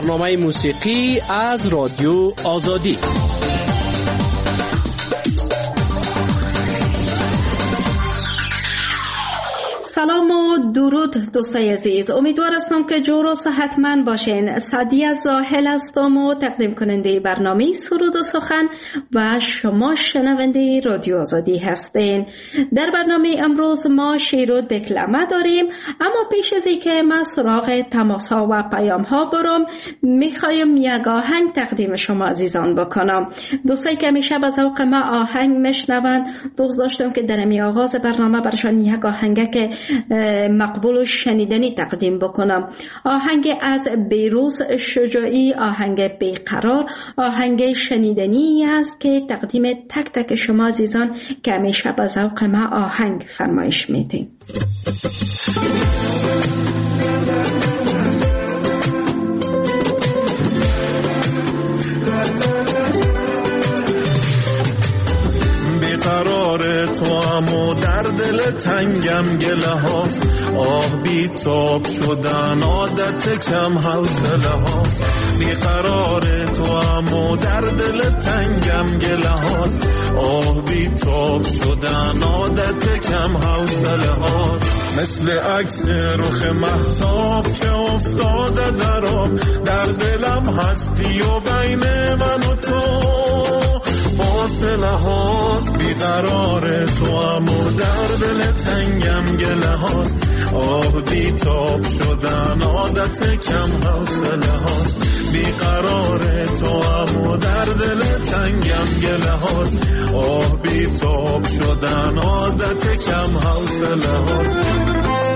برنامه موسیقی از رادیو آزادی. سلام و درود دوستای عزیز، امیدوار هستم که جور و صحتمند باشین. سعدیه زاهل هستم و تقدیم کننده برنامه سرود و سخن و شما شنونده رادیو آزادی هستین. در برنامه امروز ما شعر و دکلمه داریم، اما پیش از اینکه من سراغ تماس ها و پیام ها برم میخوایم یک آهنگ تقدیم شما عزیزان بکنم. دوستایی که میشه به ذوق ما آهنگ میشنون، دوست داشتم که در می آغاز برنامه برشان یک آهنگ که مقبول و شنیدنی تقدیم بکنم. آهنگ از بهروز شجاعی، آهنگ بیقرار، آهنگ شنیدنی است که تقدیم تک تک شما عزیزان که همیشه به ذوق ما آهنگ فرمایش میدین. قرار تو امو در دل تنگم گله هاست، آه بی تاب شدن عادت کم حوصله هاست. بی قرار تو امو در دل تنگم گله هاست، آه بی تاب شدن عادت کم حوصله هاست. مثل عکس رخ مهتاب که افتاده در آب، در دلم هستی و بین من و تو فاصله هاست. بیقرار تو امو در دل تنگم گله هاست، آه بی تاب شدن عادت کم حوصله هاست. بیقرار تو امو در دل تنگم گله هاست، آه بی تاب شدن عادت کم حوصله هاست.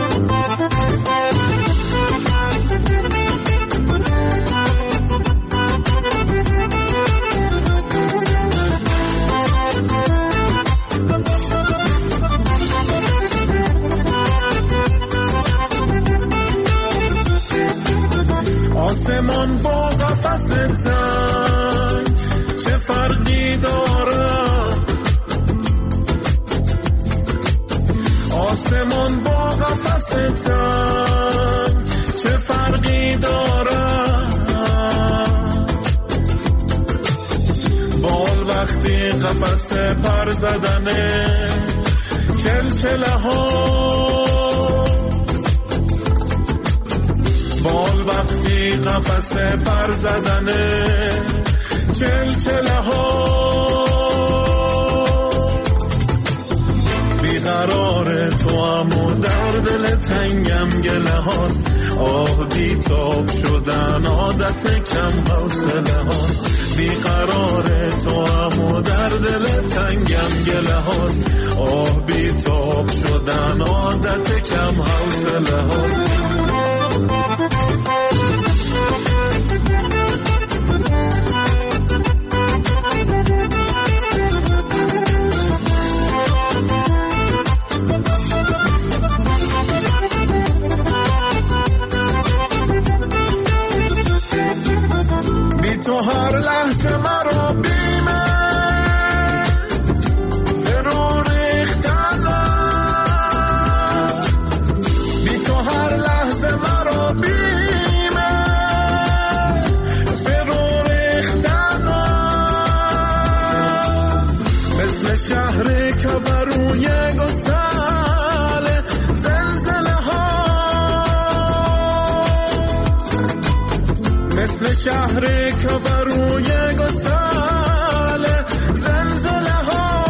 آسمان با قفس تنگ چه فرقی داره؟ آسمان با قفس تنگ چه فرقی داره؟ بال وقتی قفس پر زدنه چلچله ها، بال وقتی قفس پر زدنه چلچله ها. بیقرار تو امو در دل تنگم گله هاست، آه بی تاب شدن عادت کم حوصله هاست. بیقرار تو امو در دل تنگم گله هاست، آه بی تاب شدن عادت کم حوصله هاست. تو هر لحظه مرا بیمه فرو ریختنه، بی تو هر لحظه مرا بیمه فرو ریختنه. مثل شهری که بروی گسل زلزله ها، مثل شهری که بروی گسل زلزله ها.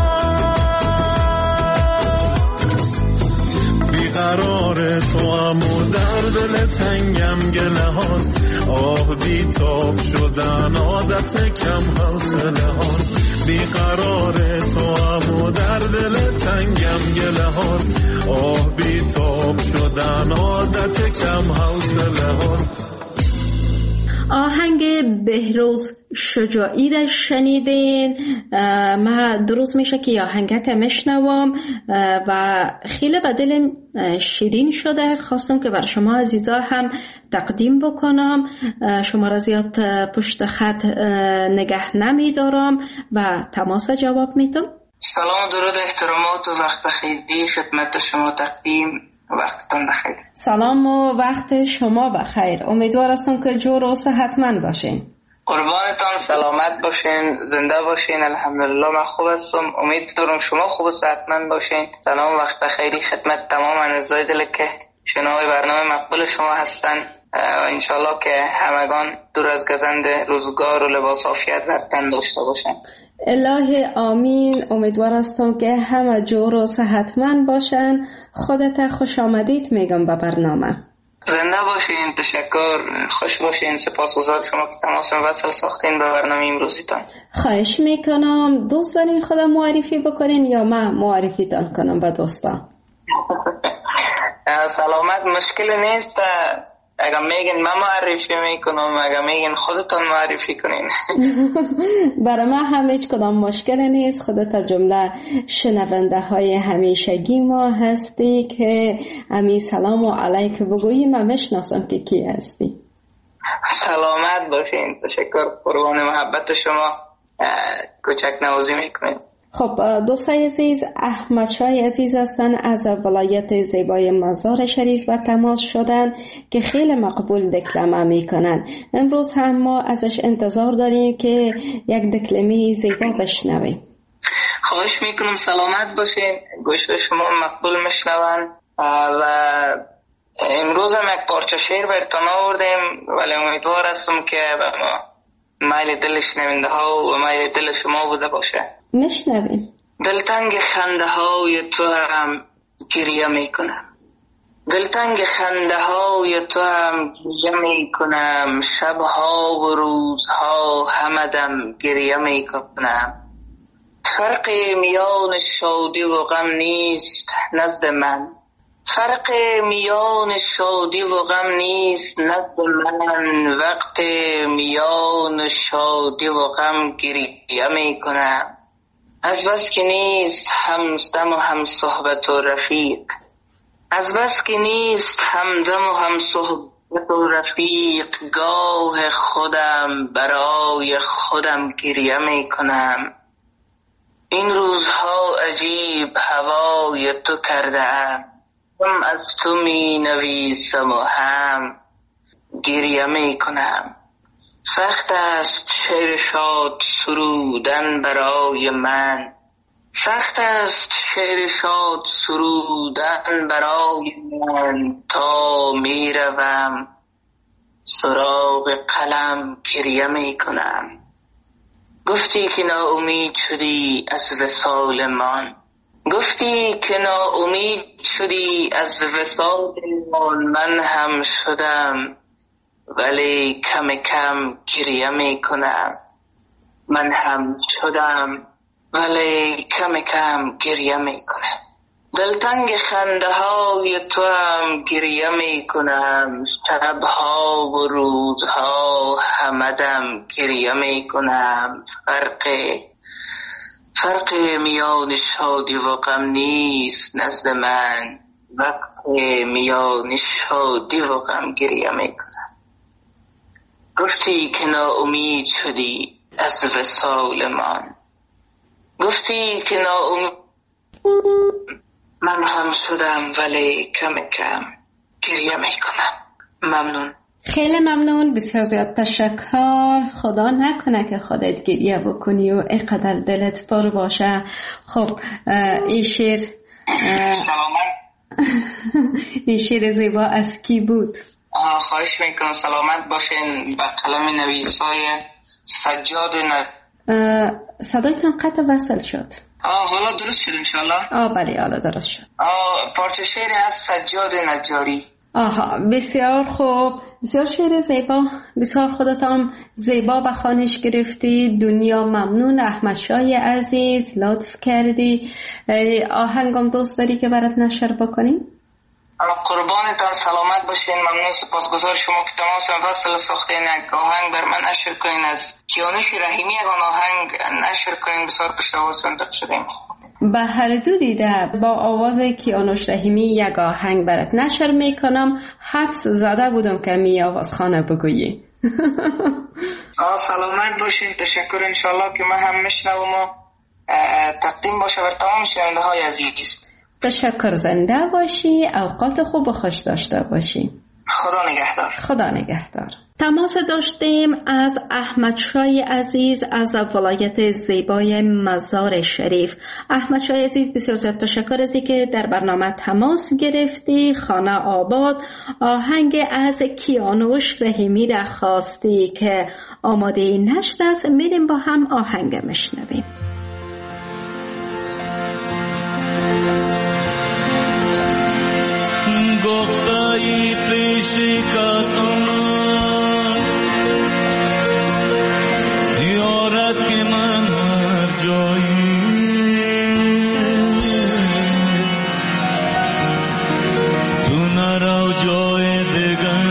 بیقرار تو امو در دل تنگم گله هاست، آه بی تاب شدن عادت کم حوصله هاست. بیقرار تو امو در دل تنگم گله هاست، آه بی تاب شدن عادت کم حوصله هاست. آهنگ بهروز شجاعی را شنیدین. من درست میشه که آهنگه که میشنوم و خیلی به دلم شیرین شده، خواستم که بر شما عزیزا هم تقدیم بکنم. شما را زیاد پشت خط نگه نمیدارم و تماس جواب میدم. سلام و درود احترامات و وقت بخیری خدمت شما تقدیم وقتتون بخیر. سلام و وقت شما بخیر. امیدوار هستم که جور و صحتمند باشین. قربانتان، سلامت باشین، زنده باشین. الحمدلله من خوب هستم. امیدوارم شما خوب و صحتمند باشین. سلام، وقت بخیری خدمت تمام اعضای دل که شنوای برنامه مقبول شما هستن. انشالله که همگان دور از گزند روزگار و لباس عافیت بر تن داشته باشن. الهی آمین. امیدوار هستم که همه جور و صحتمند باشن. خودت خوش آمدید میگم به برنامه. زنده باشین، تشکر، خوش باشین. سپاسگزار شما که تماس وصل ساختین به برنامه امروزیتان. خواهش میکنم. دوست دارین خودم معرفی بکنین یا من معرفیتان کنم به دوستان؟ سلامت، مشکل نیست. اگر میگین من معرفی میکنم، اگر میگین خودتان معرفی کنین. برای من هم هیچ کدام مشکل نیست. خودت جمله شنونده های همیشگی ما هستی که امی سلام و علیک بگویی. من میشناسم که کی هستی. سلامت باشین، تشکر، قربان محبت شما. کوچک نوازی میکنین. خب دوستای عزیز، احمد شاه عزیز هستن از ولایت زیبای مزار شریف و تماس شدن که خیلی مقبول دکلمه میکنن. امروز هم ما ازش انتظار داریم که یک دکلمه زیبا بشنویم. خواهش میکنم، سلامت باشین. گوش شما مقبول میشنون و امروز هم یک پارچه شعر براتون آوردیم، ولی امیدوار هستم که میل دل شنونده ها و میل دل شما بوده باشه. میشنویم. دلتنگ خنده های تو هم گریه میکنم، دلتنگ خنده های تو هم گریه میکنم، شبها و روزها همدم گریه میکنم. فرق میان شادی و غم نیست نزد من، فرق میان شادی و غم نیست نزد من، وقت میان شادی و غم گریه میکنم. از بس که نیست همدم و هم صحبت و رفیق، از بس که نیست همدم و هم صحبت و رفیق، گاه خودم برای خودم گریه میکنم. این روزها عجیب هوای تو کردم، هم از تو می نویسم و هم گریه میکنم. سخت است شعر شاد سرودن برای من، سخت است شعر شاد سرودن برای من، تا میروم سراغ قلم گریه میکنم. گفتی که ناامید شدی از وصال من، گفتی که ناامید شدی از وصال من هم شدم، ولی کم کم گریه میکنم. من هم شدم ولی کم کم گریه میکنم. دلتنگ خنده های تو هم گریه میکنم، شبها و روزها همدم گریه میکنم. فرق میان شادی و غم نیست نزد من، وقت میان شادی و غم گریه میکنم. گفتی که ناامید شدی از وصال من، گفتی که ناامید من هم شدم ولی کم کم گریه میکنم. ممنون. خیلی ممنون، بسیار زیاد تشکر. خدا نکنه که خودت گریه بکنی و اینقدر دلت پر باشه. خب این شعر سلامت. این شعر زیبا از کی بود؟ خواهش میکنم، سلامت باشین. به قلم نویسای سجاد صدایتان قطع وصل شد. حالا درست شد انشالله؟ بله حالا درست شد. پارچه شعر از سجاد نجاری. بسیار خوب، بسیار شعر زیبا، بسیار خودتان زیبا به خوانش گرفتی. دنیا ممنون. احمد شاه عزیز لطف کردی. آهنگم دوست داری که برات نشر بکنیم؟ قربانتان، سلامت باشین. ممنون، سپاسگزار شما که تماس وصل ساختین. یک آهنگ بر من نشر کنین از کیانوش رحیمی. یک آهنگ نشر کنین، بسیار خوشحال شدیم. به هر دو دیده با آواز کیانوش رحیمی یک آهنگ برات نشر میکنم. حدس زده بودم که می آواز خانه بگویی. سلامت باشین، تشکر. انشالله که من هم میشنوم و تقدیم باشه بر تمام شنونده های عزیز. تشکر، زنده باشی، اوقات خوب و خوش داشته باشی. خدا نگهدار. خدا نگهدار. تماس داشتیم از احمد شای عزیز از ولایت زیبای مزار شریف. احمد شای عزیز، بسیار زیاد تشکر از اینکه در برنامه تماس گرفتی. خانه آباد آهنگ از کیانوش رحیمی را خواستی که آماده نشت است. میریم با هم آهنگ مشنویم. گفتایی پیش کسان دیارت که من هر جایی تو نرو جای دیگر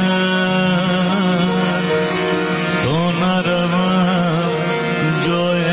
تو نروم جای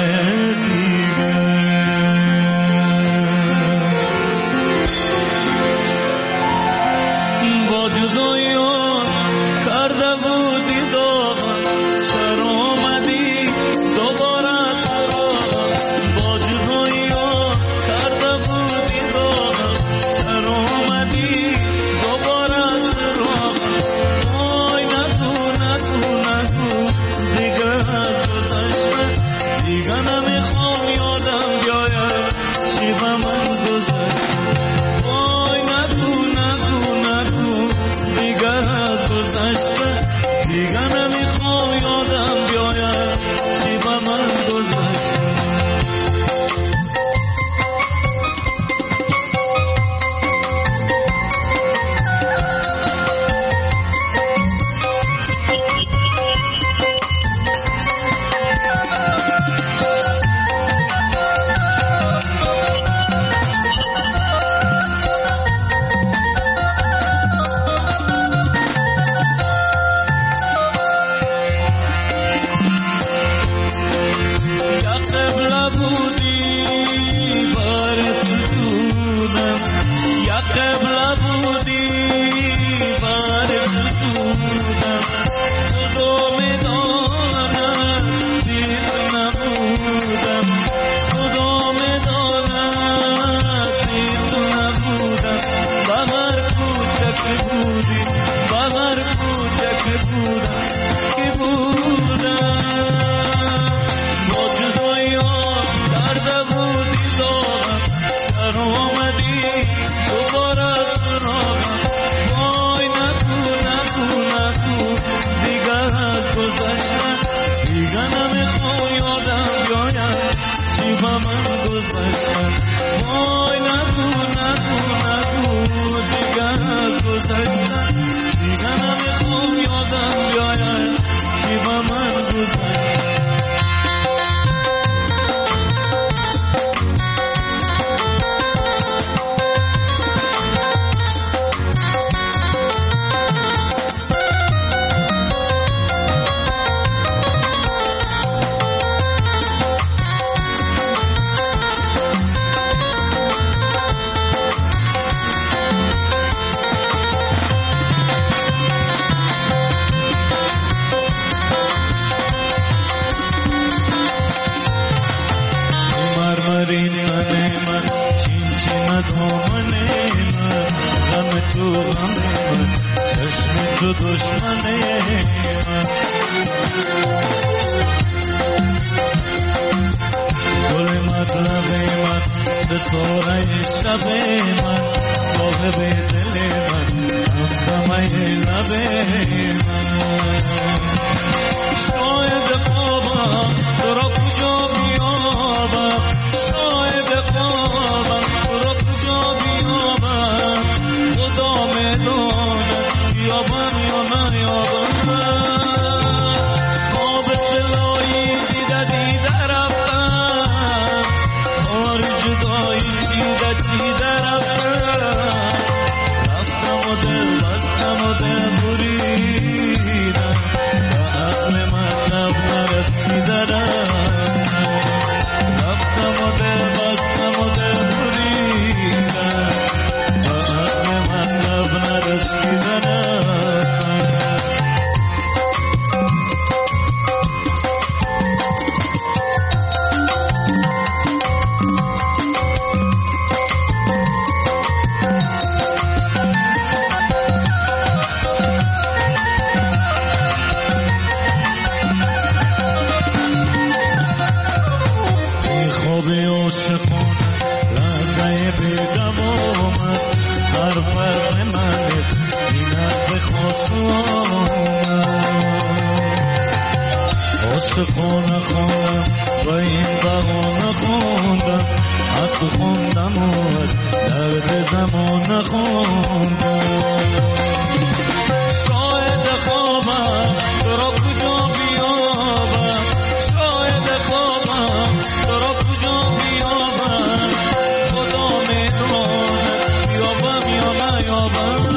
آبی عاشقان لحظه بی دوامت هر فرق من زینت بخواست عاشقانه خواندم و این بهانه خواندم از تو خواندم و از درد زمان خواندم شاید خوابم تو را کجا بیابم شاید خوابم تو را کجا بیابم خدا میدونه بیابم یا نیابم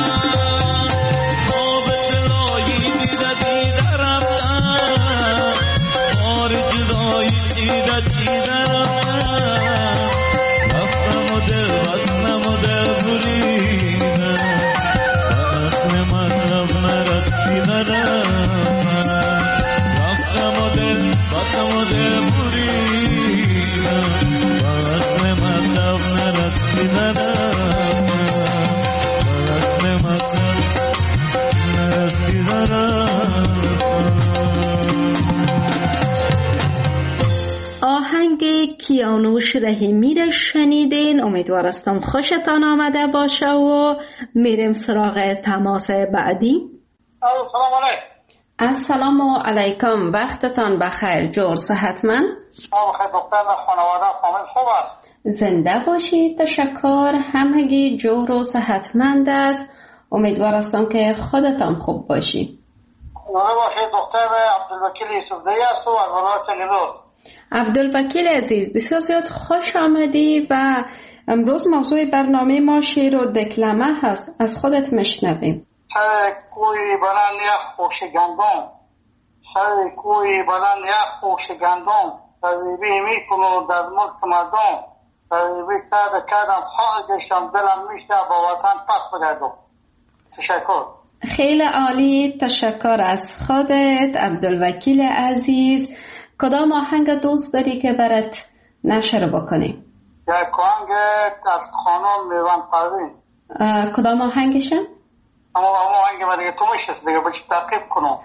خواب طلایی دیده رفتم بار جدایی چیده رفتم رفتم و دل بستم و دل بریدم اصل مطلب نرسیدم رفتم و دل بستم و دل بریدم اصل مطلب نرسیدم اصل مطلب نرسیدم. آهنگ کیانوش رحیمی را شنیدین. امیدوار هستم خوشتان آمده باشه و میریم سراغ تماس بعدی. سلام علیکم. السلام علیکم، وقتتان بخیر. جور صحتمند؟ بخیر دکتر، خانواده فامیل خوب است؟ زنده باشید. تشکر. همگی جور و صحتمند است. امیدوار هستم که خودتان خوب باشید. خوبه باشید دکتر. عبدالوکیل یوسفزئی است و از ولایت نیمروز. عبدالوکیل عزیز، بسیار زیاد خوش آمدی و امروز موضوع برنامه ما شعر و دکلمه هست. از خودت مشنویم. کوی بلند یخ خوش گندم، سر کوی بلند یخ خوش گندم، تذیبی میکنو در ملک مردم، تذیبی کردم خواه گشتم دلم میشه با وطن پس بگردم. تشکر. خیلی عالی، تشکر از خودت عبدالوکیل عزیز. کدام آهنگ دوست داری که برات نشر بکنیم؟ یک آهنگ از خانم میوان پروین. کدام آهنگشه؟ اما آهنگ دیگه تو میشست دیگه بچه تعقیب کنم.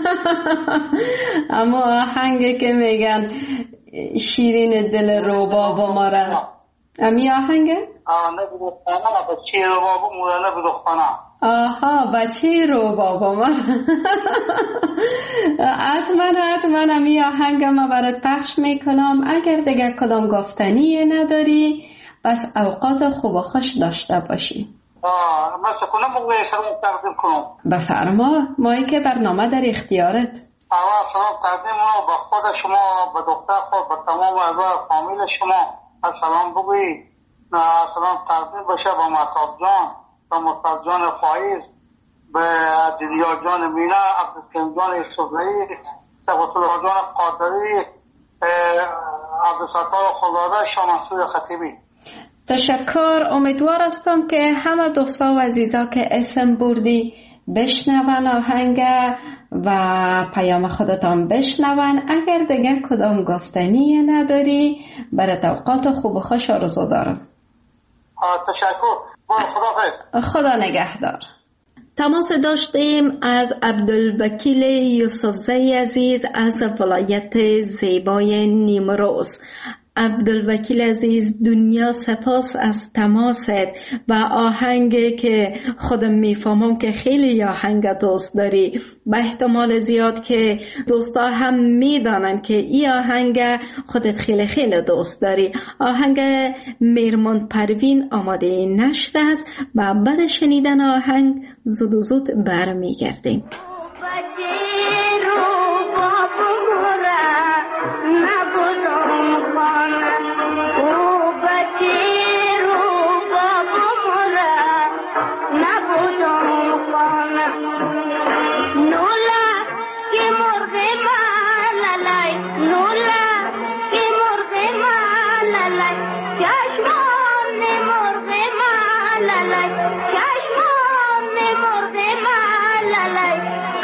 اما آهنگی که میگن شیرین دل روباب ما را، امی آهنگه؟ نبودو خانه بچه روباب مولا نبودو خانه. آها، بچه روباب ما حتما امی آهنگ ما برات پخش میکنم. اگر دیگه کدام گفتنی نداری بس اوقات خوب و خوش داشته باشی. مثل کنم مگه سلام تقدیم کنم؟ بفرما، مایی که برنامه در اختیارت. اول سلام تقدیم کنم به خود شما، به دکتر خود، به تمام اعضای فامیل شما. سلام بگویی. سلام تقدیم بشه به مهتاب جان، به مصطفی جان فایز، به دیدیا جان مینا، عبدالکریم جان یوسفزئی، صفت الله جان قادری، عبدالستار خداده، شاه منصور خطیبی. تشکر. امیدوار هستم که همه دوستا و عزیزا که اسم بردی بشنون آهنگ و پیام خودتان بشنون. اگر دیگه کدام گفتنی نداری برای اوقات خوب و خوش آرزو دارم. تشکر. خدا نگهدار. تماس داشتیم از عبدالوکیل یوسفزئی عزیز از ولایت زیبای نیمروز. عبدالوکیل عزیز، دنیا سپاس از تماست و آهنگ که خودم میفهمم که خیلی آهنگ دوست داری. به احتمال زیاد که دوستا هم میدانن که این آهنگ خودت خیلی خیلی دوست داری. آهنگ میرمان پروین آماده نشر است و بعد شنیدن آهنگ زود برمیگردیم. Chashmon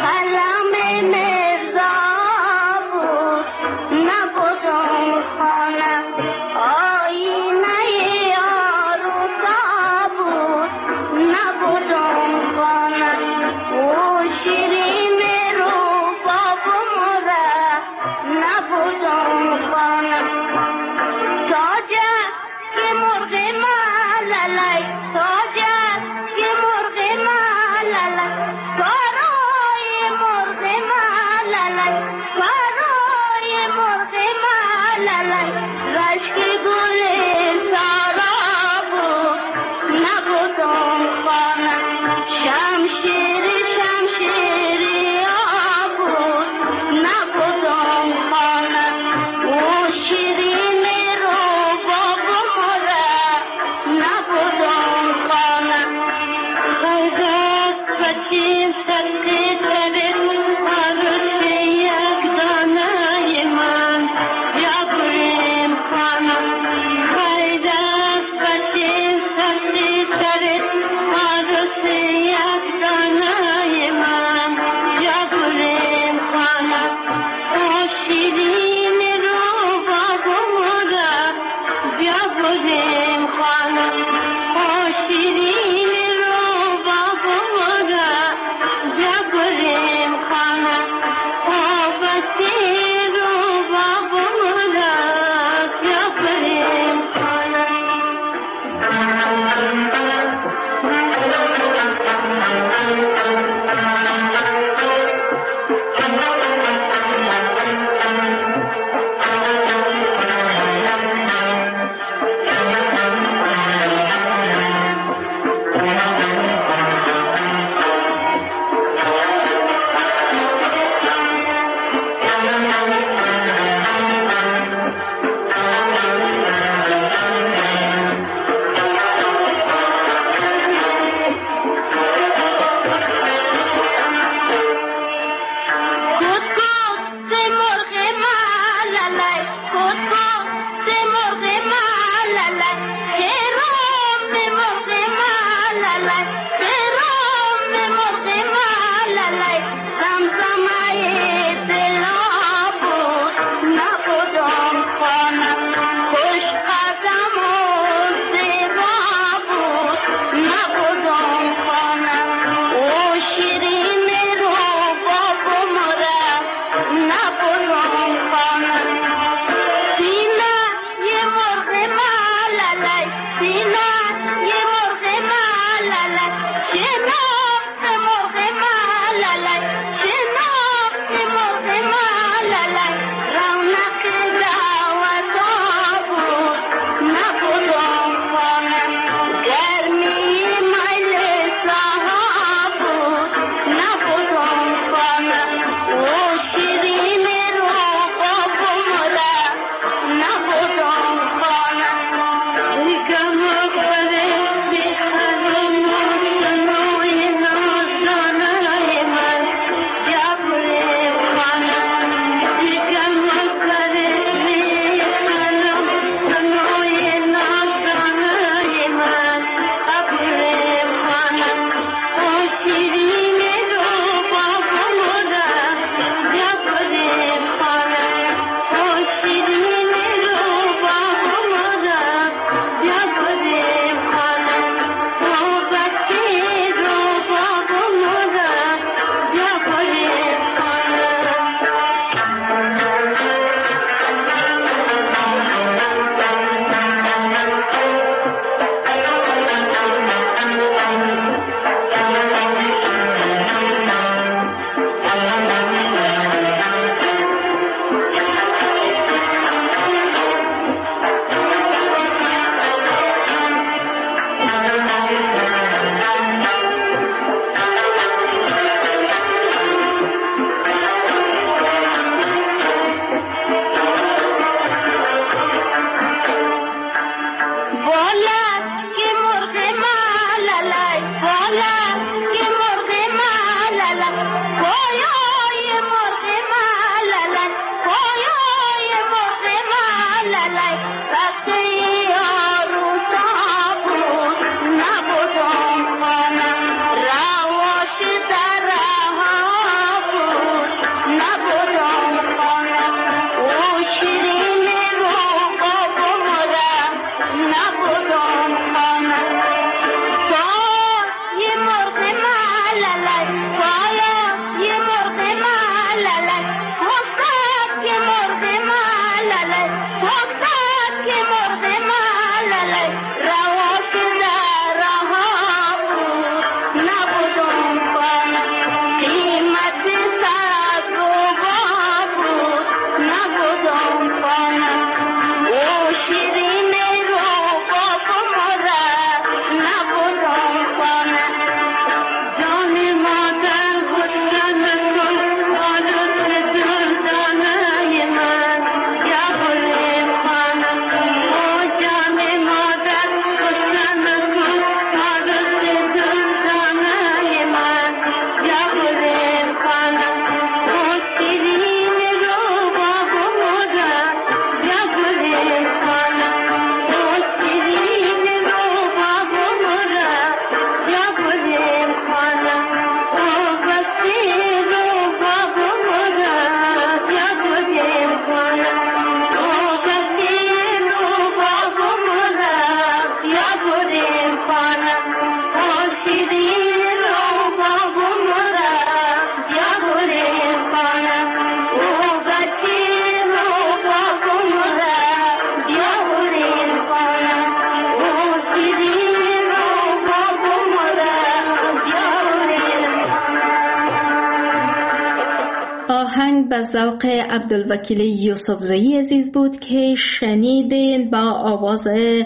آهنگ به ذوق عبدالوکیل یوسفزئی عزیز بود که شنیدین با آواز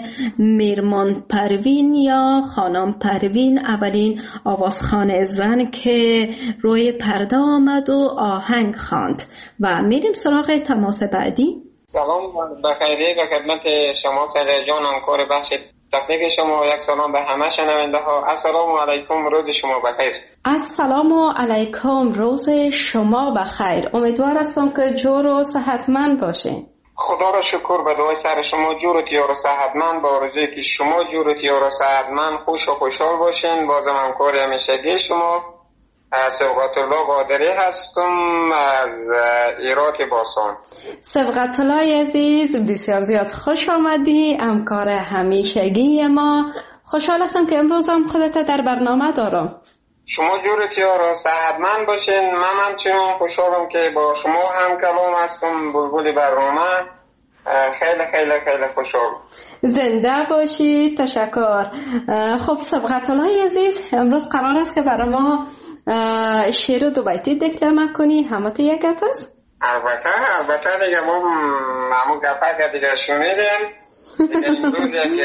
میرمان پروین یا خانم پروین، اولین آوازخوان زن که روی پرده آمد و آهنگ خواند. و میریم سراغ تماس بعدی. سلام بخیری و خدمت شما سعید جان، همکار بخش تکنیک شما. یک سلام به همه شنونده ها. السلام علیکم، روز شما بخیر. السلام علیکم، روز شما بخیر. امیدوار هستم که جور و صحتمند باشین. خدا را شکر، به دعای سر شما جور و تیار و صحتمند، با آرزویی که شما جور و تیار و صحتمند، خوش و خوشحال باشین. بازم همکار همیشگی شما سبقت الله قادری هستم از ایراک باسان. سبقت الله عزیز، بسیار زیاد خوش آمدی، همکار همیشگی ما. خوشحال هستم که امروز هم خودت در برنامه دارم. شما جورت یارو صحتمند باشین. من همچنان خوشحالم که با شما هم کلام هستم. بلبل برنامه خیلی خیلی خیلی خوشحال. زنده باشی. تشکر. خب سبقت الله عزیز، امروز قرار است که برای ما شعر دو بیتی دکلمه کنی. همه تو یک گپ است؟ البته دیگه ما همون گپه دیگه شنیدیم. امروز یک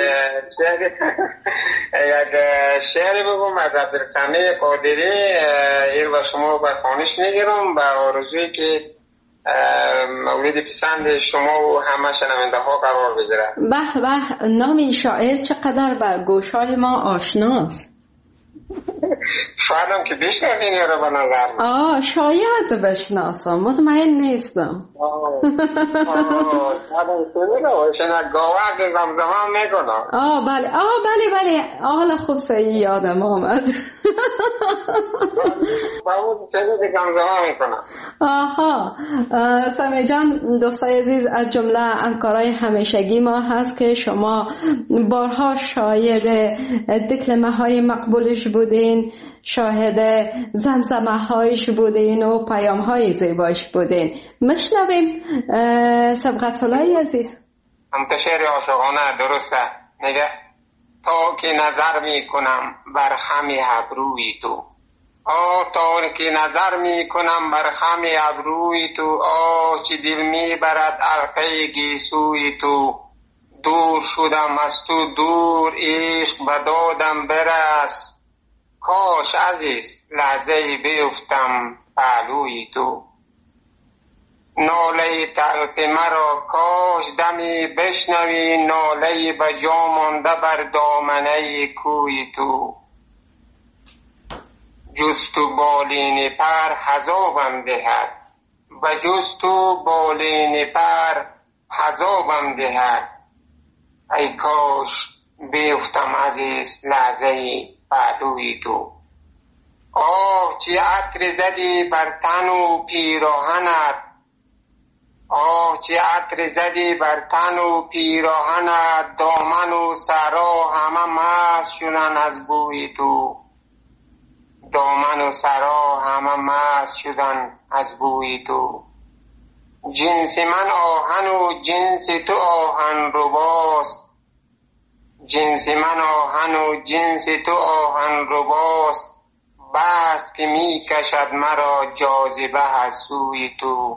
شعر بگم از عبدالسمیع قادری. این و شما به خوانش میگیرم به آرزویی که مورد پسند شما و همه شنونده ها قرار بگیره. به به، نام این شاعر چقدر بر گوشهای ما آشناست. شاید هم که بشناسین رو به نظر من. شاید بشناسم، مطمئن نیستم. گاوه زمزمه میکنم. بله حالا خوب صحیح یادم آمد. سمیع جان، دوستای عزیز، از جمله همکارای همیشگی ما هست که شما بارها شاهد دکلمه های مقبولش بودین، شاهد زمزمه هایش بودین و پیام های زیبایش بودین. مشنویم سبقت الله عزیز. شعر عاشقانه درسته. میگه تا که نظر میکنم بر خم ابروی تو، تا که نظر میکنم بر خم ابروی تو، چه دل میبرد عرقه گیسوی تو. دور شدم از تو دور، عشق بدادم برس، کاش عزیز لحظه بیفتم پهلوی تو. ناله تلخ مرا کاش دمی بشنوی، ناله بجا مانده بر دامنه کوی تو. جز تو بالین پر حذابم دهد، بجز تو بالین پر حذابم دهد، ای کاش بیفتم عزیز لحظه پهلوی تو. چه عطر زدی بر تن و پیراهنت، چه عطر زدی بر تن و پیراهنت، دامن و سرا همه مست شدن از بوی تو. دامن و سرا همه مست شدن از بوی تو. جنس من آهن و جنس تو آهن رباست، جنس من آهن و جنس تو آهن رباست، بست که می کشد مرا جاذبه از سوی تو.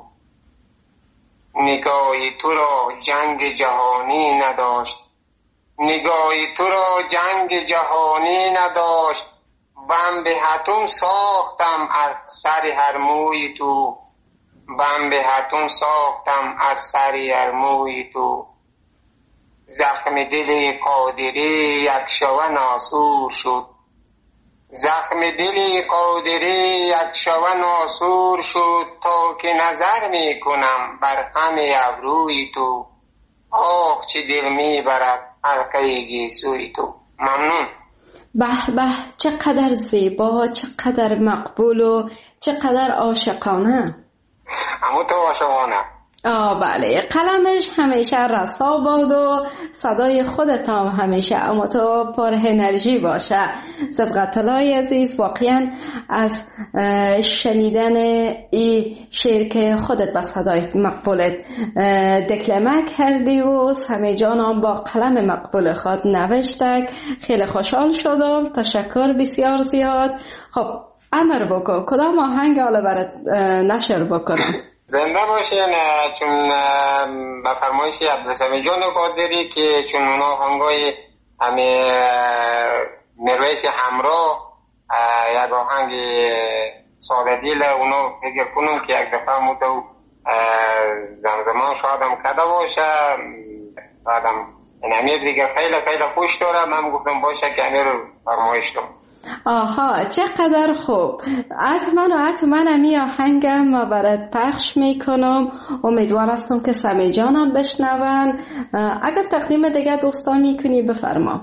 نگاهی تو را جنگ جهانی نداشت، نگاهی تو را جنگ جهانی نداشت، بم به حتم ساختم از سر هر موی تو. بم به حتم ساختم از سر هر موی تو. زخم دل قادری یک شوه ناسور شد، زخم دل قادری یک شوه ناسور شد، تا که نظر می کنم بر خم ابروی تو. چه دل می برد حلقه گیسوی تو. ممنون. به به، چقدر زیبا، چقدر مقبول و چقدر عاشقانه. اما تو عاشقانه. بله، قلمش همیشه رسا باد و صدای خودت هم همیشه اما تو پر انرژی باشه. سبقت الله عزیز، واقعا از شنیدن این شعر که خودت با صدای مقبولت دکلمه کردی و سمیع جان هم با قلم مقبول خود نوشته، خیلی خوشحال شدم. تشکر بسیار زیاد. خب امر بکن، کدام آهنگ حالا برات نشر بکنم؟ زنده باشین. چون به فرمایش عبدالسمیع جان قادری که چون اونا آهنگای همه مرویس همراه یک آهنگ ساده دیل اونا فکر کنم که یک دفعه متو زمزمان شاید هم کده باشه، شاید هم این امیر دیگه خیلی خیلی خوش داره. من گفتم باشه که امیر رو فرمایش دارم. چقدر خوب. حتما امی آهنگم ما برات پخش میکنم. امیدوار هستم که سمیع جانم بشنون. اگر تقدیم دیگه دوستان میکنی بفرما.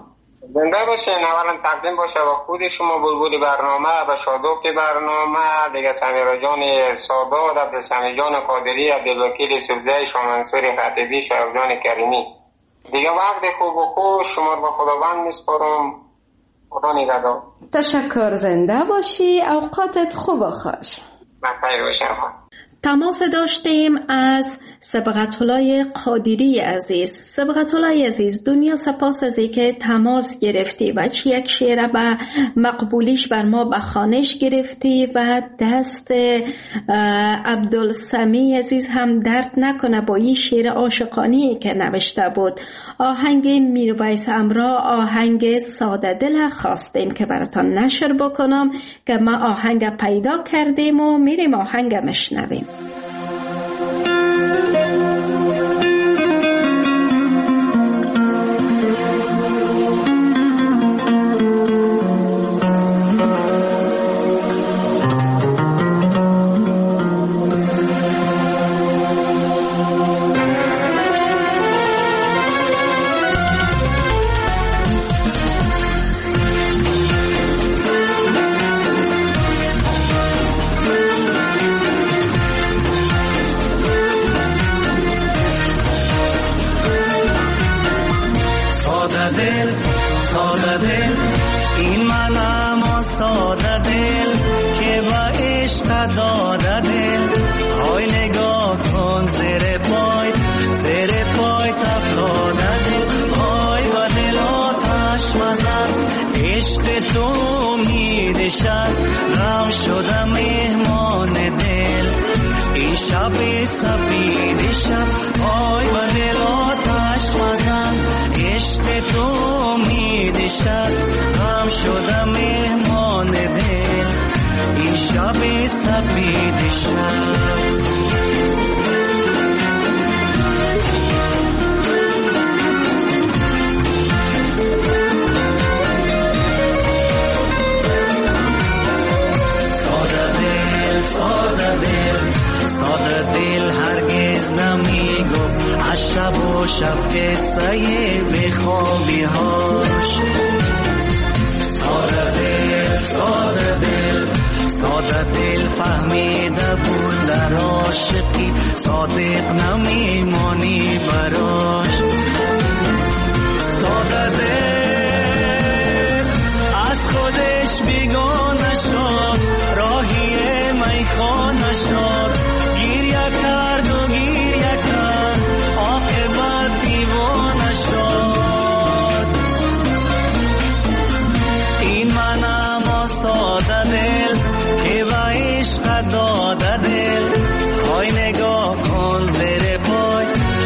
زنده باشین. اولا تقدیم باشه و خود شما بلبل برنامه و شادوک برنامه دیگه، سمیرا جان سادات، عبدالسمی جان قادری، عبدالوکیل سبزه، شامنصور خطیبی، شایب جان کریمی. دیگه وقت خوب و خوش شما رو به خداوند میسپارم. خدا نگهدار. تشکر، زنده باشی، اوقاتت خوب و خوش. بخیر باشم. تماس داشتیم از صبغت الله قادری عزیز. صبغت الله عزیز، دنیا سپاس از اینکه تماس گرفتی و یک شعر به مقبولیش بر ما به خوانش گرفتی و دست عبدالسمی عزیز هم درد نکنه با این شعر عاشقانی که نوشته بود. آهنگ میرویس امرا، آهنگ ساده دل خواستیم که براتان نشر بکنم که ما آهنگ پیدا کردیم و میریم آهنگ مشنویم. شب قصه به خوابی هاش. ساده دل فهمیده بود در عاشقی، صادق نمیمانی براش. ساده دل از خودش بیگانه شد، راهی میخانه شد، گریه کرد و گریه کرد، عاقبت دیوانه شد. این منم ساده دل که به عشق داده دل، های نگاه کن زیر پای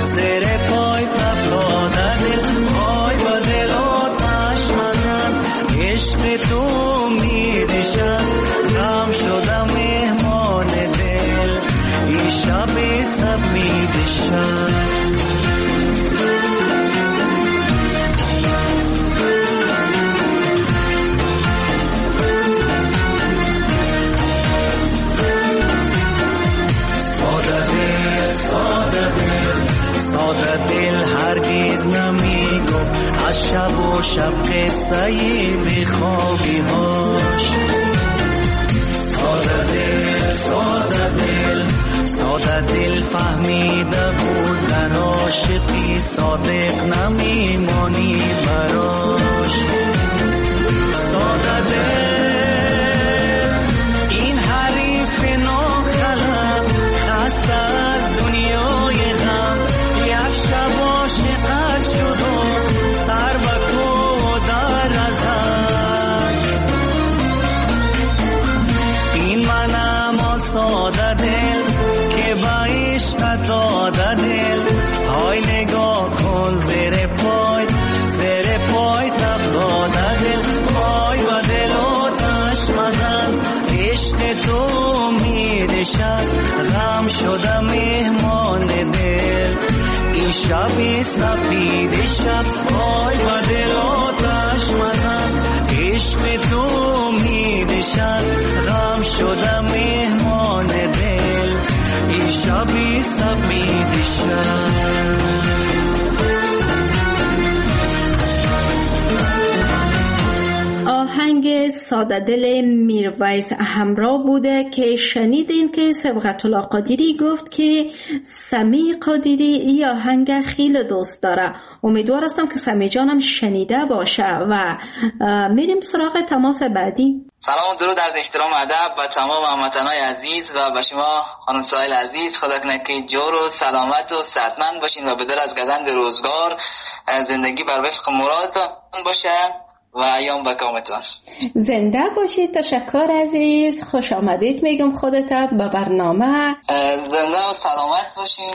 تفتاده دل، های با دل آتش مزن، عشق تو میدشست، غم شده مهمان دل، این شب سپید شد. ساده دل هرگز نمیگفت از شب و شب قصه به خوابی هاش. ساده دل فهمیده بود در عاشقی، صادق نمیمانی براش. ساده دل این حریف ناخلق، خسته از دنیای غم، یک شب عاشقت شد و سر به کو در ازد. این منم ساده دل که به عشق داده دل، های نگاه کن زیر پای تفتاده دل، های و دل آتش مزن، عشق تو میدشد، غم شده مهمان دل، این شب سپید شب، های و دل آتش مزن، عشق تو میدشد، غم شده مهمان دل، این شب سپید شب. ساده‌دل میرویس همراه بوده که شنیدین که صبغت الله قادری گفت که سمی قادری این آهنگ خیلی دوست داره. امیدوار هستم که سمی جانم شنیده باشه و میریم سراغ تماس بعدی. سلام و درود از احترام و ادب به تمام هموطنان عزیز و به شما خانم سایل عزیز. خدا کنه که جور و سلامت و صحتمند باشین و به در از گزند روزگار زندگی بر وفق مرادتان باشه و ایام به کامتان. زنده باشید. تشکر عزیز. خوش آمدید میگم خودت به برنامه. زنده و سلامت باشین.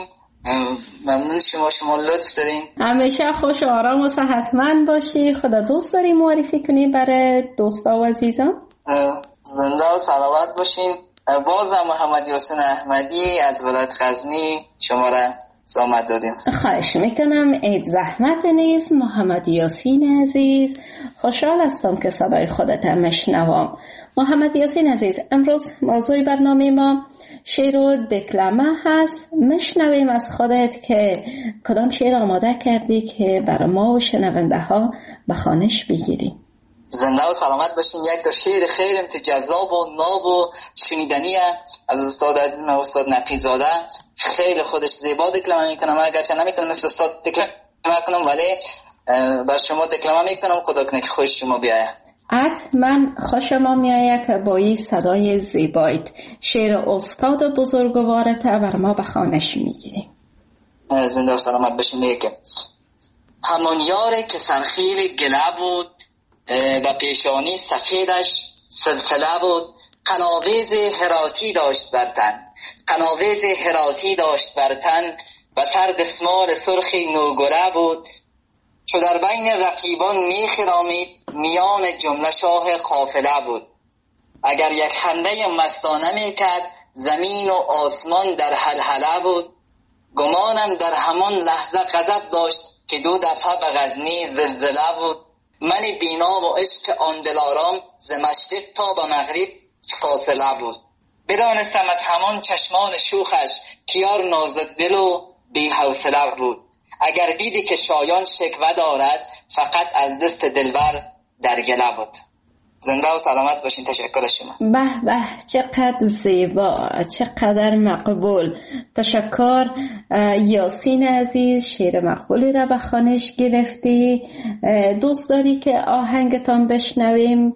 ممنون شما لطف دارین. همیشه خوش و آرام و صحتمند باشی. خدا دوست داری معرفی کنی برای دوستا و عزیزان؟ زنده و سلامت باشین. بازم محمد یاسین احمدی از ولایت غزنی شما را زحمت دادیم. خواهش میکنم. عید زحمت نیست. محمد یاسین عزیز، خوشحال هستم که صدای خودت میشنوم. محمد یاسین عزیز، امروز موضوع برنامه ما شعر و دکلمه هست. میشنویم از خودت که کدام شعر آماده کردی که برای ما و شنونده ها به خوانش بگیری. زنده و سلامت باشین. یک تا شعر خیلی جذاب و ناب و شنیدنیه از استاد عزیز و استاد نقیزاده. خیلی خودش زیبا دکلمه میکنم، اگرچه نمیتونم مثل استاد دکلمه کنم ولی بر شما دکلمه میکنم. خدا کنه که خوش شما بیایه. حتما خوش ما میایه که با این صدای زیبایت شعر استاد بزرگوارت بر ما به خوانش میگیریم. زنده و سلامت باشین. میگه که همان یاره که سرخیل گله بود و پیشانی سفیدش سلسله بود، قناویز هراتی داشت بر تن، قناویز هراتی داشت بر تن و سر دسمال سرخی نوگره بود. چو در بین رقیبان میخرامید میان جمله شاه قافله بود. اگر یک خنده مستانه میکرد زمین و آسمان در هلهله بود. گمانم در همان لحظه غضب داشت که دو دفعه به غزنی زلزله بود. من بینا و عشق آن دلارام ز مشرق تا به مغرب فاصله بود. بدانستم از همان چشمان شوخش کیار نازک دل و بی حوصله بود. اگر دیدی که شایان شکوه دارد فقط از دست دلبر در گله بود. زنده و سلامت باشین. تشکر شما. به به، چقدر زیبا، چقدر مقبول. تشکر یاسین عزیز، شعر مقبولی را به خوانش گرفتی. دوست داری که آهنگتان بشنویم؟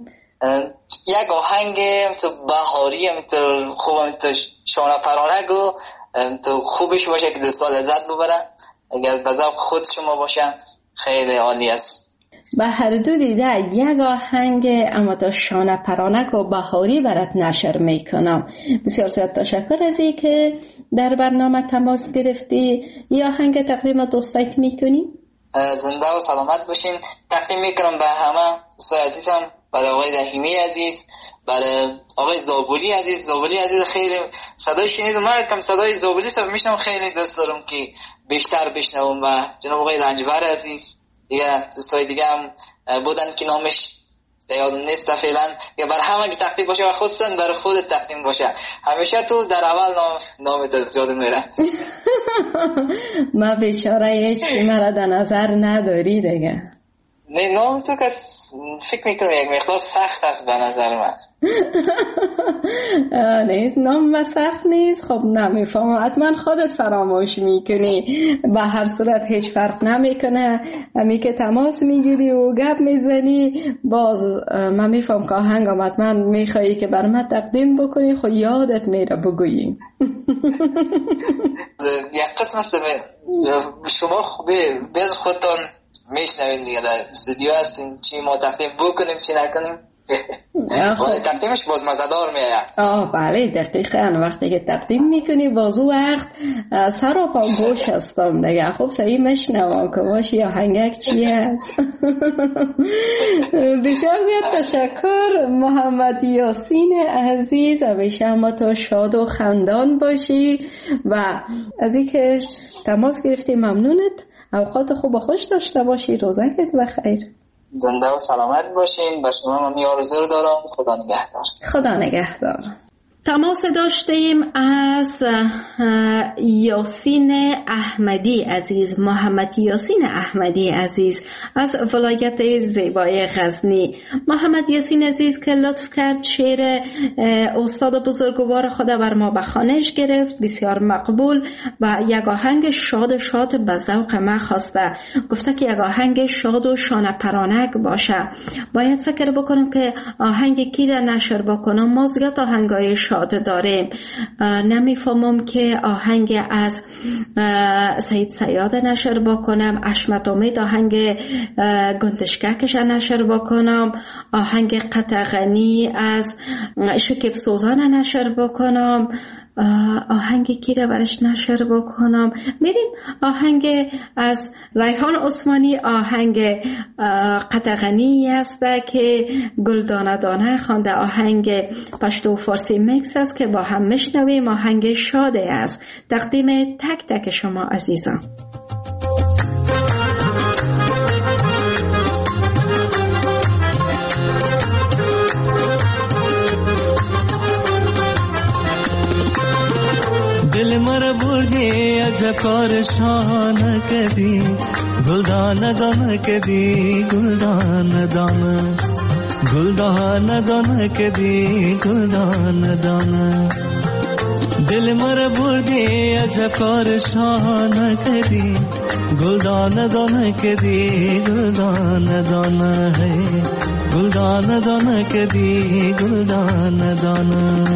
یک آهنگ تو بهاری تو خوبم تو شانه پرانه گو تو خوبش باشه که دوستا لذت ببرن. اگر به ذوق خود شما باشن خیلی عالی است. به هر دو دیده یک آهنگ اما تا شانه پرانک و بهاری برات نشر میکنم. بسیار زیاد تشکر از این که در برنامه تماس گرفتی. یا آهنگ تقدیم دوستایت میکنی؟ زنده و سلامت باشین. تقدیم میکنم به همه دوستای عزیزم، برای آقای رحیمی عزیز، برای آقای زابولی عزیز. زابولی عزیز خیلی صدای شنیدم، من کم صدای زابولی صرف میشنم، خیلی دوست دارم که بیشتر بشنوم. و جناب آقای رنجبر عزیز، دیگه دوستای دیگه هم بودن که نامش یادم نیست فعلا. یا بر همه که تقدیم باشه و خصوصا برای خودت تقدیم باشه. همیشه تو در اول نامت یادم میره. ما بیچاره هیچ مرا در نظر نداری دیگه. نه نام تو که فکر میکنم یک مقدار سخت است به نظر من. نیست نام سخت نیست. خب نمیفهم، حتما خودت فراموش میکنی. به هر صورت هیچ فرق نمیکنه. همی که تماس میگیری و گپ میزنی باز من میفهم که آهنگم حتما میخوایی که بر من تقدیم بکنی، خب یادت میره بگویی. یک قسم است شما خوبه bez خودتان میشنوین دیگه، در استودیو هستیم چی ما تقدیم بکنیم چی نکنیم. ولی تقدیمش باز مزدار میاد. بله دقیقاً. وقتی که تقدیم میکنی باز او وقت سر و پا گوش هستم دیگه. خب صحیح میشنوم که باشی یا هنگک چی هست. بسیار زیاد تشکر محمد یاسین عزیز. همیشه هم تو شاد و خندان باشی و از این که تماس گرفتی ممنونت. اوقات خوب و خوش داشته باشی. روزکت بخیر. زنده و سلامت باشین. با شما من آرزو رو دارم. خدا نگهدار. خدا نگهدار. تماس داشتیم از یاسین احمدی عزیز، محمد یاسین احمدی عزیز از ولایت زیبای غزنی. محمد یاسین عزیز که لطف کرد شعر استاد بزرگوار خود بر ما به خوانش گرفت، بسیار مقبول و یک آهنگ شاد شاد به ذوق ما خواسته. گفته که یک آهنگ شاد و شانه پرانک باشه. باید فکر بکنم که آهنگ کی را نشر بکنم. ما زیاد آهنگای شاد داریم. نمیفهمم که آهنگ از سید سیاد نشر بکنم، اشمت امید آهنگ گندشککش نشر بکنم، آهنگ قطغنی از شکیب سوزان نشر بکنم، آهنگ کی را برش نشر بکنم. میریم آهنگ از ریحان عثمانی، آهنگ قطغنی است که گلدانه دانه خوانده، آهنگ پشتو و فارسی میکس است که با هم میشنویم. آهنگ شاده است. تقدیم تک تک شما عزیزان. دل مر بردی عجب کار شان کدی، گلدان دان کدی گلدان دان، گلدان دان کدی گلدان دان. دل مر بردی عجب کار شان کدی، گلدان دان کدی گلدان دان ہے، گلدان دان کدی گلدان دان.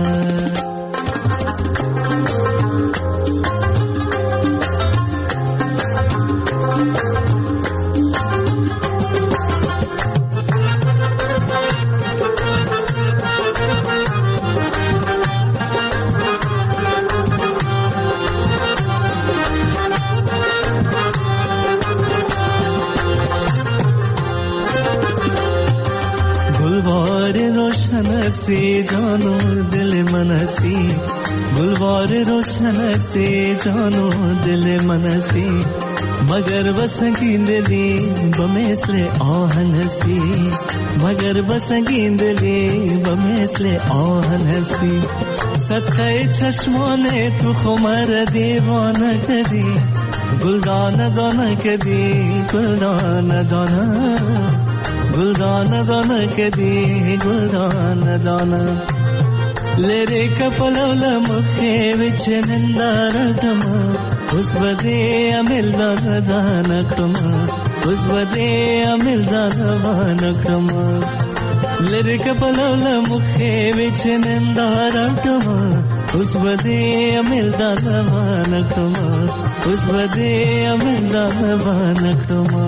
सी जानो दिल मनसी, गुलवार रोशन से जानो दिल मनसी, मगर बसंगींदली बमेसले आहनसी, मगर बसंगींदली बमेसले आहनसी. सत्य चश्मोने तू खुमर दीवान कदी, गुलदान दान कदी गुलदान दाना, गुलदान दान कदी गुलदान दाना. लेरे कपलवल मुखे विच निंदारटमा, उस बदे अमिलदान दानकमा, उस बदे अमिलदान वानकमा. लेरे कपलवल मुखे विच निंदारटमा, उस बदे अमिलदान वानकमा, उस बदे अमिलदान वानकमा.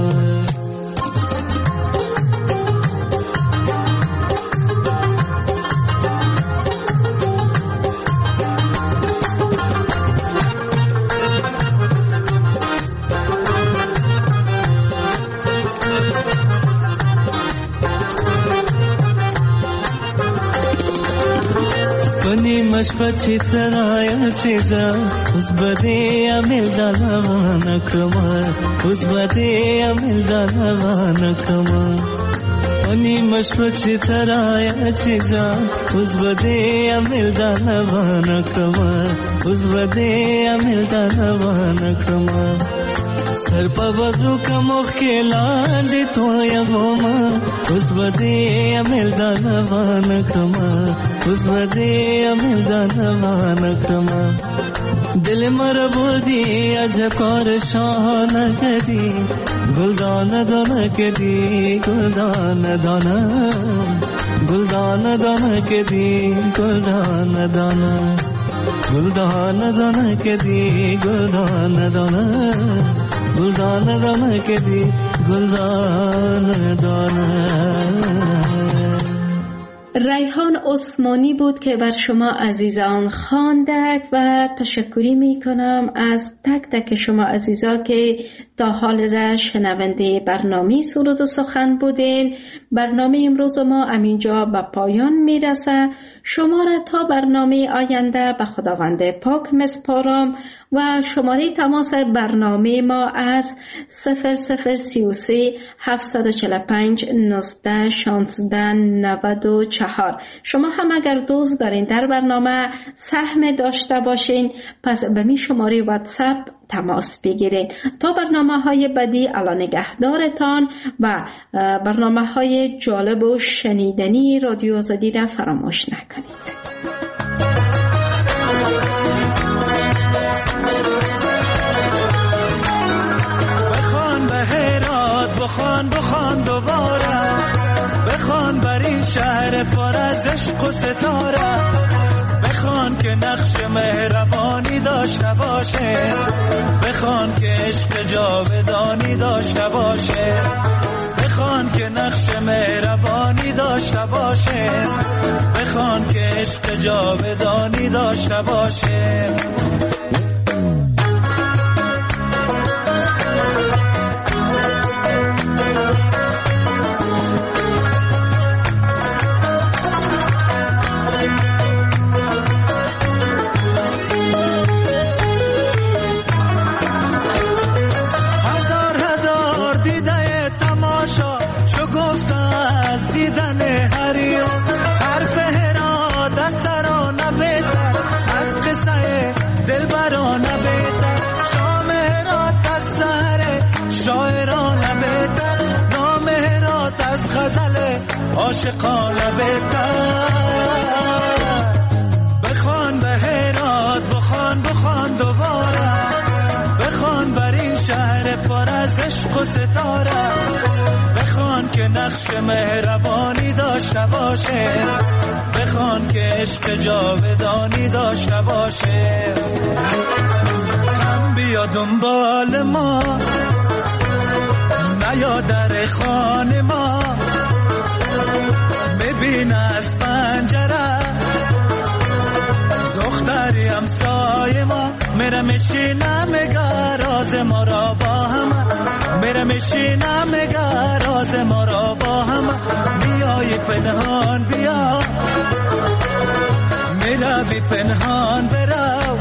मशपची तराया चेजा, उस बदे अमिलदान वानकमा, उस बदे अमिलदान वानकमा. अनि मशपची तराया चेजा, उस बदे अमिलदान वानकमा, उस बदे अमिलदान वानकमा. सर पर बजू का मुखेला दे तो यगोमा, उस बदे अमिलदान वानकमा, उस बदे अमिलदान वानकमा. दिल मर बोदी अजब और शान कदी, गुलदान दान कदी गुलदान दाना, गुलदान दान कदी गुलदान दाना, गुलदान दान कदी गुलदान दाना, गुलदान दान कदी गुलदान दाना. ریحان عثمانی بود که بر شما عزیزان خواندک و تشکری می کنم از تک تک شما عزیزا که تا حال را شنونده برنامه سرود و سخن بودین. برنامه امروز ما همینجا به پایان می رسه. شما را تا برنامه آینده به خداوند پاک مسپارم و شماره تماس برنامه ما از 0033 745 19 16 94 بار شما هم اگر دوست دارین در برنامه سهم داشته باشین، پس به می شماره واتساپ تماس بگیرین. تا برنامه‌های بعدی الله نگهدارتان و برنامه‌های جالب و شنیدنی رادیو آزادی را فراموش نکنید. بخوان دوباره، بخوان بر این شهر پر از عشق و ستاره، بخوان که نقش مهربانی داشته باشه، بخوان که عشق جاودانی داشته باشه، بخوان که نقش مهربانی داشته باشه، بخوان که عشق جاودانی داشته باشه. عاشقانه بهتر، بخوان به هرات، بخوان دوباره، بخوان بر این شهر پر از عشق و ستاره، بخوان که نقش مهربانی داشته باشه، بخوان که عشق جاودانی داشته باشه. هم بیا دنبال ما، نیا در خانه ما، ببین از پنجره دختری همسایه ما، میره میشینه میگه راز ما را با هم، میره میشینه میگه راز ما را با هم. بیای پنهان بیا، میروی پنهان برو،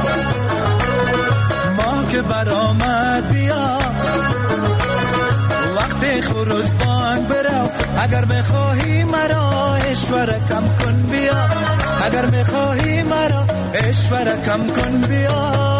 ما که برآمد بیا، وقت خروج بانگ برو. اگر بخواهی مرا اشوره کم کن بیا، اگر بخواهی مرا اشوره کم کن بیا.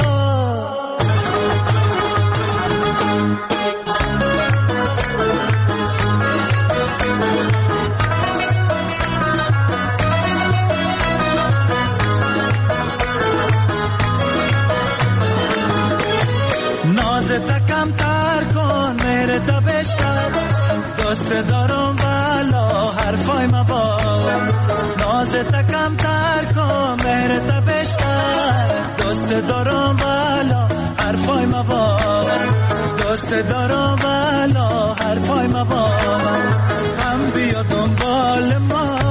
نازت کم تر کن میره تا بشم، دوست دارم والا حرفای ما با، نازت کم تر کن میره تا بشم، دوست دارم والا حرفای ما با، دوست دارم والا حرفای ما با. هم بیا دنبال ما،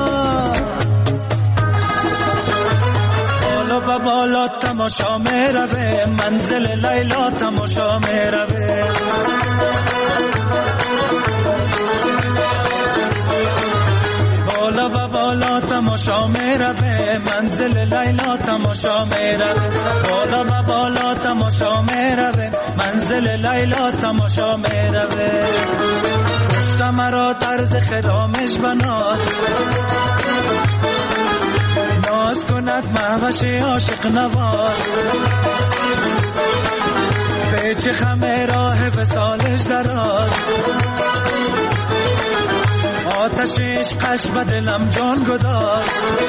بالا و بالا تماشا میروه، منزل لیلا تماشا میروه. بالا و بالا تماشا میروه، منزل لیلا تماشا میروه. بالا و بالا تماشا میروه، منزل لیلا تماشا میروه. پشت مرا طرز خرامش بناد، ناز کند مهوش عاشق نواز، پیچ خمه راه وصالش دراز، آتش عشقش به دلم جان گداز.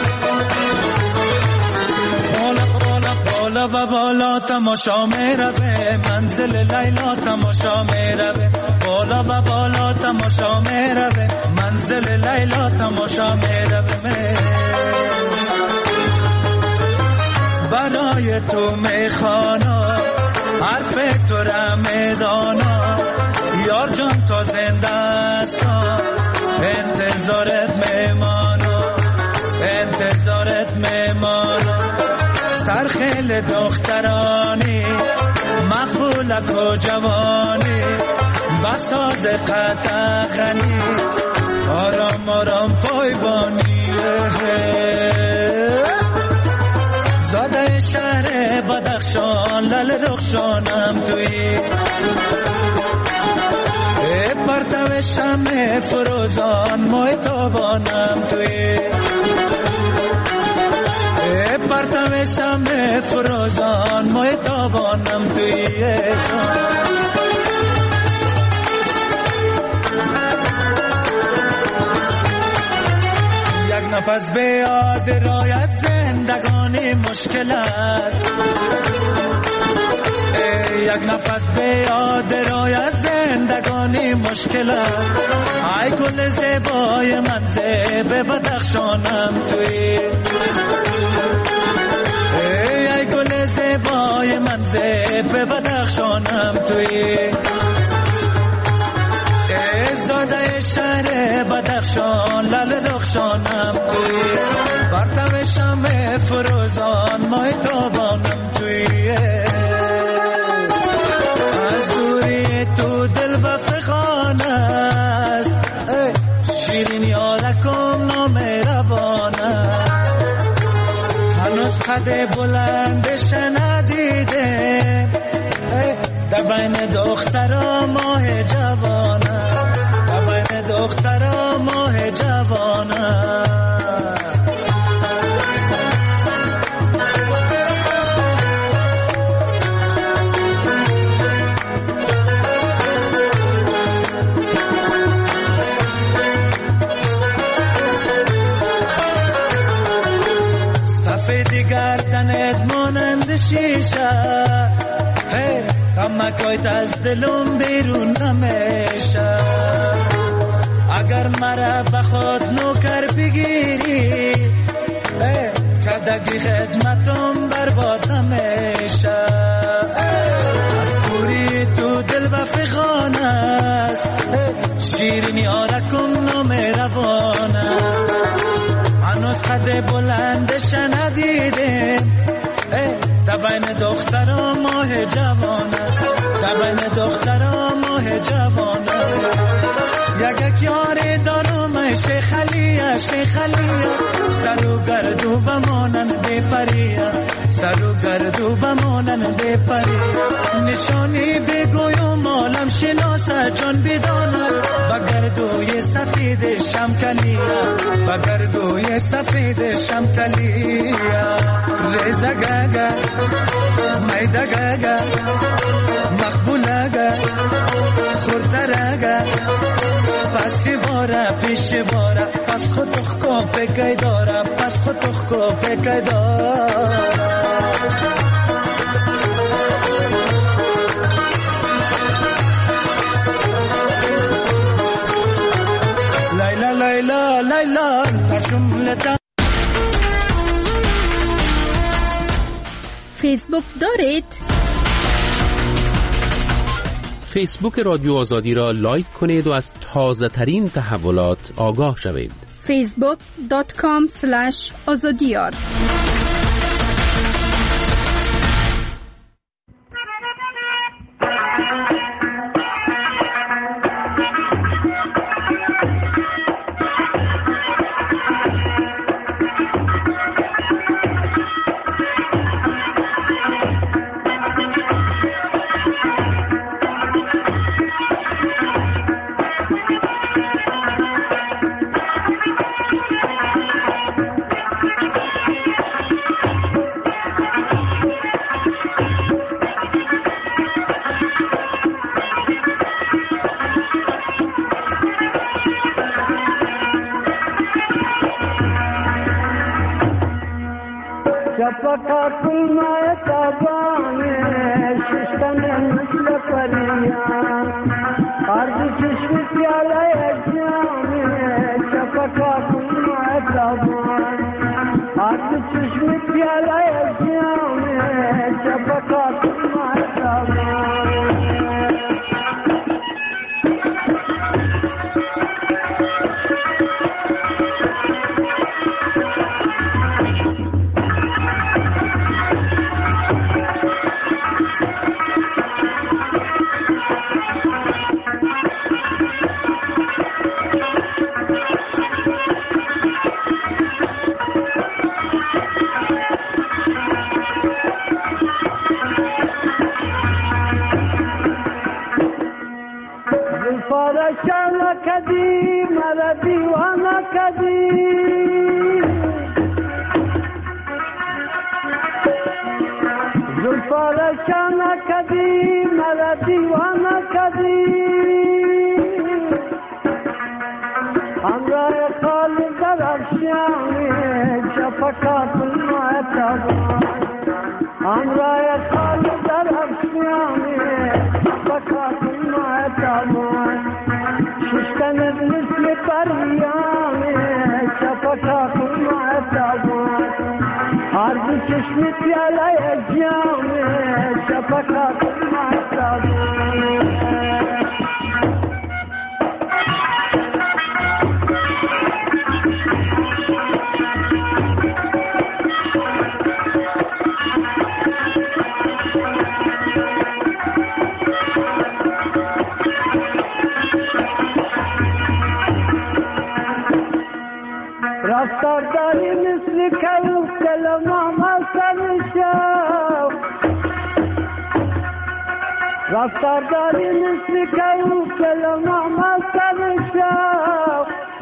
بالا و بالا تماشا میروه، منزل لیلا تماشا میروه. بالا و بالا تماشا میروه، منزل لیلا تماشا میروه. برای تو میخوانا حرف تو را میدانا، یار جان تا زنده است انتظارت میمانا، انتظارت میمانا. سرخیل دخترانی مقبولک و جوانی، بساز قطعخنی آرام آرام پایبانی. زاده شهر بدخشان لل رخشانم توی، پرتو شمع فروزان مای تابانم توی. پرتم شمع فروزان ماه تابانم توی جان. یک نفس به یاد رایت زندگانی مشکل است. یک نفس به یاد رایت زندگانی مشکل است. ای گل زیبای من زیب بدخشانم توی. ای گل زیبای من زیب بدخشانم توی. زاده شهر بدخشان لال رخشانم توی. پرتم شمع فروزان ماه تابانم توی. از دوری تو دل بفخان است. شیرین یارکم نامهربان است. هنوز خط بلندش ندیده. در بین دخترا ماه جوانه. در بین دخترا ماه جوانه. سفید گردنت مانند شیشه. مکایت از دلم بیرون نمیشه. اگر مرا به خود نوکر بگیری کدگی خدمتم برباد نمیشه. از دوری تو دل بفخان است. شیرین یارکم نامهربانه. هنوز خط بلندش ندیدم. در بین دخترا ماه جوانه. در بین دخترا ماه جوانه. یک یار دارم شیخ علیه. شیخ علیه سر و گردو بمانند پریه. سر و گردو بمانند پریه. نشانی بگویم عالم شناسه جان بداند. بگردوی سفید شمکلیه. بگردوی سفید شمکلیه. ریزه گگه میده گگه مقبوله گه خورده گه پسی باره پیش باره. پس خود تخکو پکی داره. پس خود تخکو پکی داره. لیلا لیلا لیلا تشملتا. فیسبوک دارید؟ فیسبوک رادیو آزادی را لایک کنید و از تازه ترین تحولات آگاه شوید. facebook.com/azadiyar. شفقا کلمه تابانه ششتن مثل پریان عرض چشم پیاله جامه. شفقا کلمه تابانه عرض چشم پیاله جامه. شفقا کلمه تابانه. شالا کدی مرا دیوانه کدی. دیوانه کردی همراه خالی در افشانی شفقات المعتبر همراه خالی در افشانی شفقات المعتبر ششتن مثل پریانی شفقات المعتبر هر دو چشمی پیاله جامی شفقات المعتبر رفتار داری مثل کلوف کلمه مستر شو رفتار داری مثل کلوف کلمه مستر شو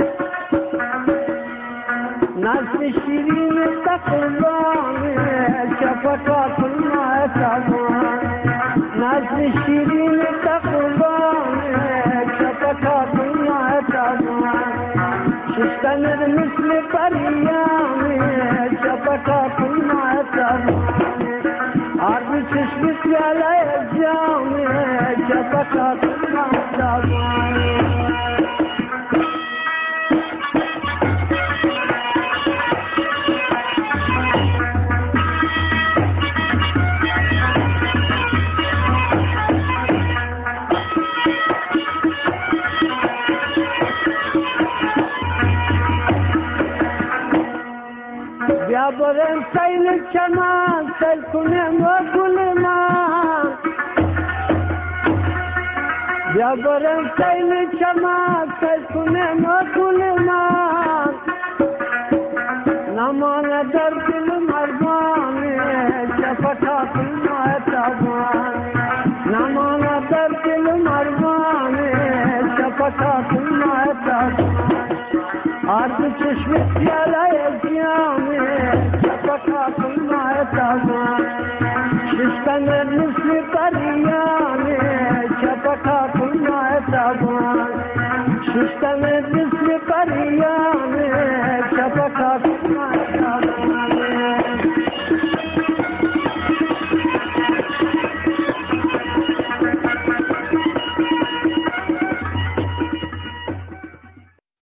نسل شیرین تقربانی شفقات المعتبر نسل شیرین تقربانی شفقات المعتبر ششتن مثل پریانی شفقات المعتبر عرض چشم پیاله جامی شفقات المعتبر بیا برم سیل چمان سیل کنم و گل من بیا برم سیل چمان سیل کنم و گل من نمان در دل مردانی شفقات المعتبر نمان در دل مردانی شفقات المعتبر عرض چشم پیاله جامی شفقات المعتبر ششتن مثل پریانی شفقات المعتبر ششتن مثل پریانی